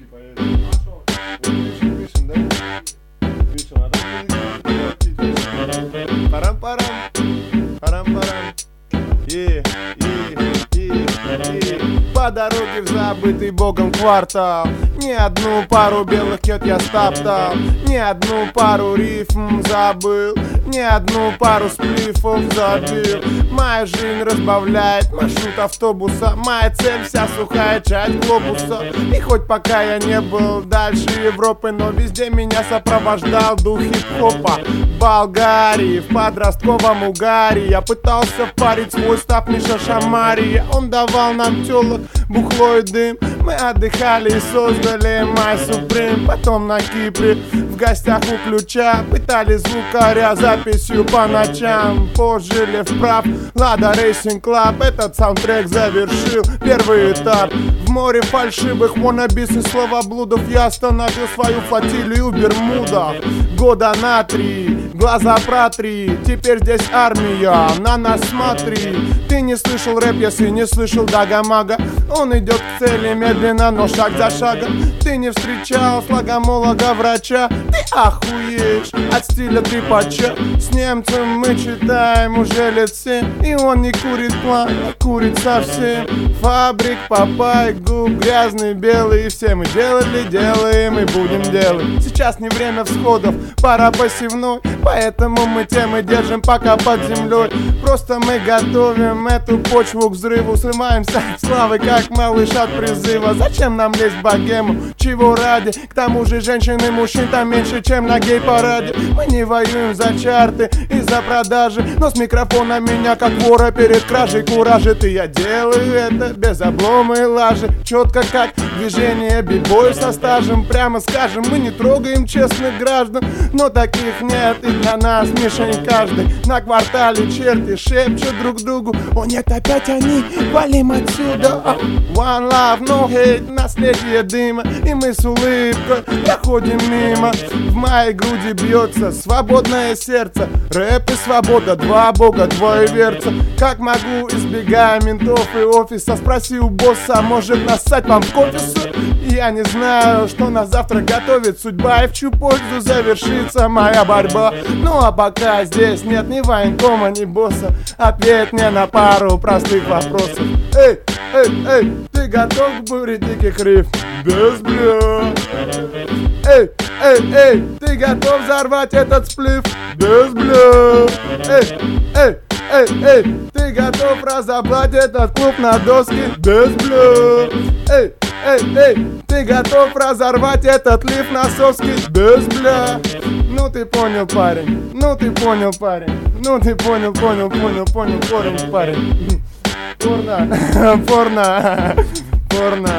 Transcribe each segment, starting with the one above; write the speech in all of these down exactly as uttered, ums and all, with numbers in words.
поедем. Пишем, пишем, да? Пишем, а там парам-парам, парам-парам. И, и, и, и. По дороге в забытый богом квартал. Ни одну пару белых кет я стоптал. Ни одну пару рифм забыл. Ни одну пару сплифов забил. Моя жизнь разбавляет маршрут автобуса. Моя цель вся сухая часть глобуса. И хоть пока я не был дальше Европы, но везде меня сопровождал дух хип-хопа. В Болгарии, в подростковом угаре я пытался впарить свой став Миша Шамария. Он давал нам тёлок, бухло и дым. Мы отдыхали и создали My Supreme. Потом на Кипре в гостях у ключа пытали звукаря записью по ночам. Пожили вправ Лада Racing Club. Этот саундтрек завершил первый этап. В море фальшивых wanнабис и словоблудов я остановил свою флотилию в Бермудах. Года на три, глаза протри. Теперь здесь армия, на нас смотри. Ты не слышал рэп, если не слышал Дага-Мага. Он идет к цели медленно, но шаг за шагом. Ты не встречал слогомолога врача. Ты охуеешь от стиля трипача. С немцем мы читаем уже лет семь. И он не курит план, а курит совсем. Фабрик, папай, губ, грязный, белый. И все мы делали, делаем и будем делать. Сейчас не время всходов, пора посевной. Поэтому мы темы держим пока под землей. Просто мы готовим эту почву к взрыву. Срываемся от славы, как малыш от призыва. Зачем нам лезть в богему? Чего ради? К тому же женщин и мужчин там меньше, чем на гей-параде. Мы не воюем за чарты и за продажи, но с микрофона меня как вора перед кражей куражит. И я делаю это без облома и лажи. Четко как движение бибой со стажем. Прямо скажем, мы не трогаем честных граждан, но таких нет и для нас мишень каждый. На квартале черти шепчут друг другу: о нет, опять они, валим отсюда. One love, no hate, наследие дыма. И мы с улыбкой проходим мимо. В моей груди бьется свободное сердце. Рэп и свобода, два бога, двое верца. Как могу, избегая ментов и офиса, спроси у босса, может нассать вам в офису? Я не знаю, что на завтра готовит судьба и в чью пользу завершится моя борьба. Ну а пока здесь нет ни военкома, ни босса, ответь мне на пару простых вопросов. Эй, эй, эй, ты готов к буре диких рифм? Без бля. Эй, эй, эй, ты готов взорвать этот сплив? Без бля. Эй, эй, эй, эй, ты готов разобрать этот клуб на доски? Без бля. Эй, эй, эй, ты готов разорвать этот лифт на соски? Без бля. Ну ты понял, парень, ну ты понял, парень. Ну ты понял, понял, понял, понял, парень, парень. Порно, порно, порно.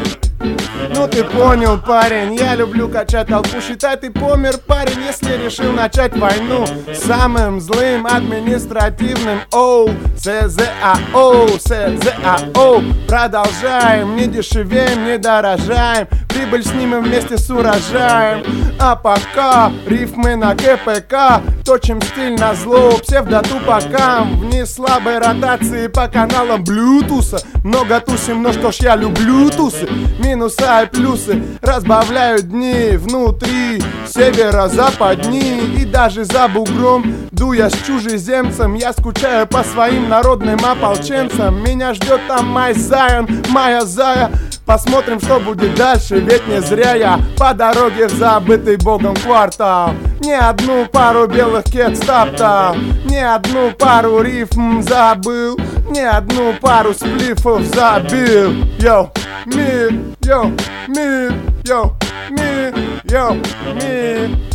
Ну ты понял, парень, я люблю качать толпу. Считай, ты помер, парень, если решил начать войну с самым злым административным Оу, СЗАО, СЗАО. Продолжаем, не дешевеем, не дорожаем. Прибыль снимем вместе с урожаем. А пока рифмы на КПК, точим стиль на зло псевдотупакам. Вниз слабой ротации по каналам блютуса. Много тусим, но что ж я люблю тусы. Минуса и плюсы разбавляют дни внутри северо-западни. И даже за бугром, дуя с чужеземцем, я скучаю по своим народным ополченцам. Меня ждет там мой Зайон, моя зая. Посмотрим, что будет дальше, ведь не зря я по дороге в забытый богом квартал. Ни одну пару белых кет стоптал, ни одну пару рифм забыл, ни одну пару сплифов забил. Йоу, мир, йоу, мир, йоу, мир, йоу, мир.